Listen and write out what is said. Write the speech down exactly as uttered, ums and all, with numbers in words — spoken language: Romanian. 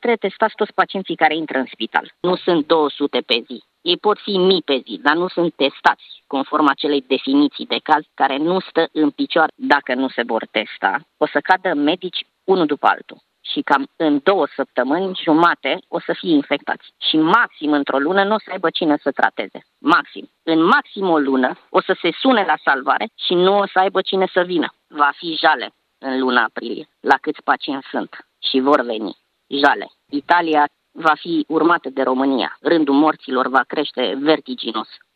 trebuie testați toți pacienții care intră în spital. Nu sunt două sute pe zi. Ei pot fi mii pe zi, dar nu sunt testați conform acelei definiții de caz care nu stă în picioare. Dacă nu se vor testa, o să cadă medici unul după altul. Și cam în două săptămâni, jumate, o să fie infectați. Și maxim într-o lună nu o să aibă cine să trateze. Maxim. În maxim o lună o să se sune la salvare și nu o să aibă cine să vină. Va fi jale în luna aprilie, la câți pacienți sunt și vor veni. Jale. Italia va fi urmată de România. Rândul morților va crește vertiginos.